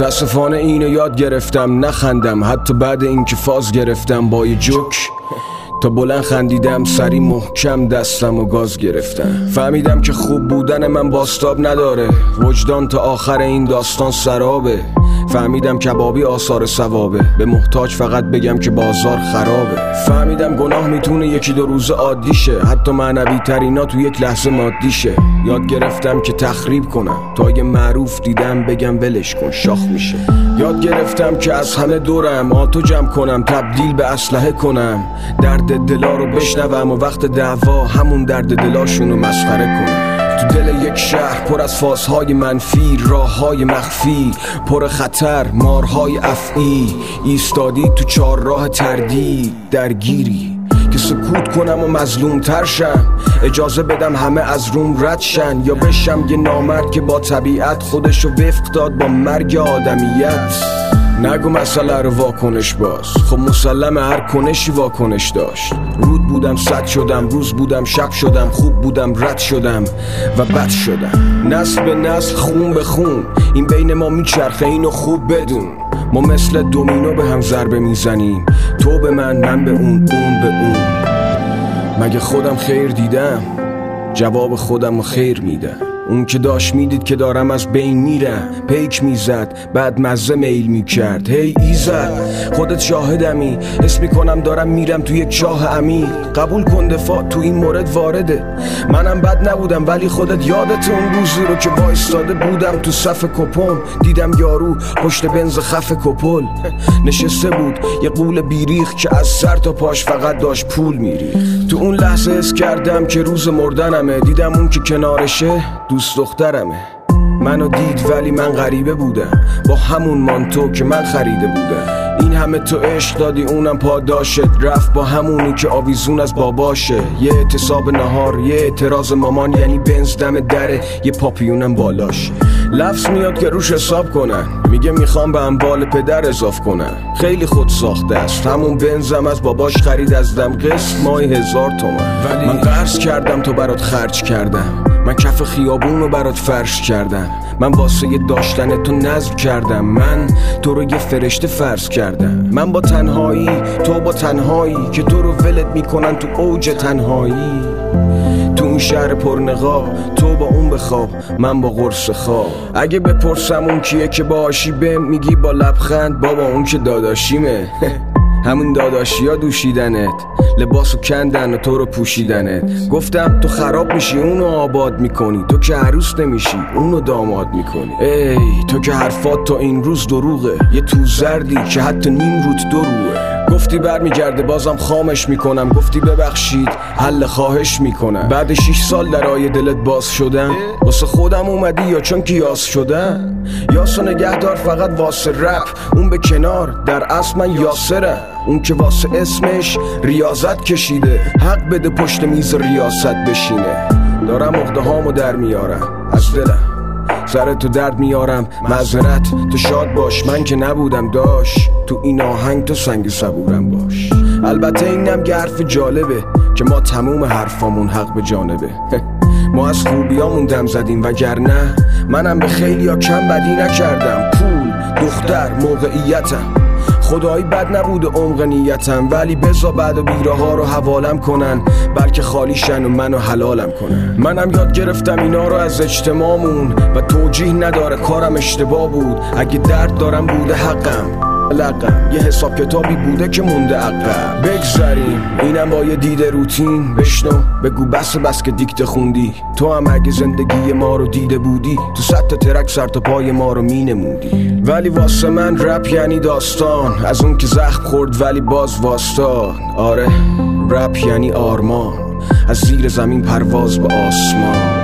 متاسفانه اینو یاد گرفتم نخندم، حتی بعد اینکه فاز گرفتم با یه جوک. تا بلند خندیدم سری محکم دستم و گاز گرفتم. فهمیدم که خوب بودن من باستاب نداره، وجدان تا آخر این داستان سرابه. فهمیدم کبابی آثار ثوابه، به محتاج فقط بگم که بازار خرابه. فهمیدم گناه میتونه یکی دو روز عادی شه، حتی معنوی ترینا تو یک لحظه مادی شه. یاد گرفتم که تخریب کنم، تا یه معروف دیدم بگم ولش کن شاخ میشه. یاد گرفتم که از همه دورم آتو جمع کنم، تبدیل به اسلحه کنم، درد دلا رو بشنوم و وقت دعوا همون درد دلاشونو مسخره کنم. تو دل یک شهر پر از فازهای منفی، راههای مخفی پر خطر، مارهای افعی، ایستادی تو چهارراه تردید درگیری که سکوت کنم و مظلوم تر شم، اجازه بدم همه از روم رد شن، یا بشم یه نامرد که با طبیعت خودشو وفق داد با مرگ آدمیت. نگو مسئله رو واکنش باز، خب مسلم هر کنشی واکنش داشت. رود بودم صد شدم، روز بودم شب شدم، خوب بودم رد شدم و بد شدم. نسل به نسل خون به خون این بین ما میچرخه، اینو خوب بدون. ما مثل دومینو به هم ضربه میزنیم، تو به من به اون به اون. مگه خودم خیر دیدم؟ جواب خودم رو خیر میدم. اون که داشت میدید که دارم از بین میرم، پیک میزد بعد مزه میل میکرد. هی ایزد خودت شاهدمی، حس میکنم دارم میرم تو یک چاه عمیق. قبول کن دفاع تو این مورد وارده، منم بد نبودم ولی خودت یادت اون روزی رو که وایستاده بودم تو صف کپم، دیدم یارو پشت بنز خف کپل نشسته بود، یه قول بیریخ که از سر تا پاش فقط داشت پول میریخت. تو اون لحظه حس کردم که روز مردنمه، دیدم اون که کنارشه دوست دخترمه. منو دید ولی من غریبه بودم، با همون مانتو که من خریده بودم. این همه تو عشق دادی اونم پاداشت، رفت با همونی که آویزون از باباشه. یه اعتصاب نهار، یه اعتراض مامان، یعنی بنز دم دره، یه پاپیونم بالاشه. لفظ میاد که روش حساب کنن، میگه میخوام به اموال پدر اضاف کنن. خیلی خود ساخته است، همون بنزم از باباش خرید از دم، قسط ماهی 1000 تومن. ولی من قرض کردم تو برات خرج کردم، من کف خیابون رو برات فرش کردم، من واسه داشتن تو نذر کردم، من تو رو یه فرشته فرض کردم. من با تنهایی، تو با تنهایی که تو رو ولت میکنن تو اوج تنهایی. تو اون شهر پرنقاب، تو با اون بخواب، من با قرص خواب. اگه بپرسم اون کیه که باهاشی بهم میگی با لبخند بابا اون که داداشیمه. همون داداشی ها دوشیدنت، لباسو کندن و تو رو پوشیدنت. گفتم تو خراب میشی اونو آباد میکنی، تو که عروس نمیشی اونو داماد میکنی. ای تو که حرفات تا این روز دروغه، یه تو زردی که حتی نیم روت دروغه. گفتی برمیگرده بازم خامش میکنم، گفتی ببخشید حل خواهش میکنم. بعد 6 سال درای دلت باز شدم، واسه خودم اومدی یا چون که یاس شدم؟ یاسو نگهدار فقط واسه رپ، اون به کنار، در اصل من یاسرم. اون که واسه اسمش ریاضت کشیده، حق بده پشت میز ریاست بشینه. دارم عقده هامو در میارم از دلم، سر تو درد میارم معذرت، تو شاد باش من که نبودم داش، تو این آهنگ تو سنگ صبورم باش. البته اینم که حرف جالبه که ما تموم حرفامون حق به جانبه. ما از خوبیامون دم زدیم وگرنه منم به خیلی ها کم بدی نکردم. پول، دختر، موقعیتم، خدایی بد نبوده عمق نیتم، ولی بزا بعد و بیره ها رو حوالم کنن، بلکه خالیشن و منو حلالم کنن. منم یاد گرفتم اینا رو از اجتماعمون و توجیه نداره کارم اشتباه بود. اگه درد دارم بوده حقم، لقم یه حساب کتابی بوده که مونده عقب. بگذاریم اینم با یه دید روتین، بشنو بگو بس که دیکته خوندی. تو هم اگه زندگی ما رو دیده بودی، تو 100 تا ترک سر تا پای ما رو مینمودی. ولی واسه من رپ یعنی داستان، از اون که زخم خورد ولی باز واسطان. آره رپ یعنی آرمان، از زیر زمین پرواز به آسمان.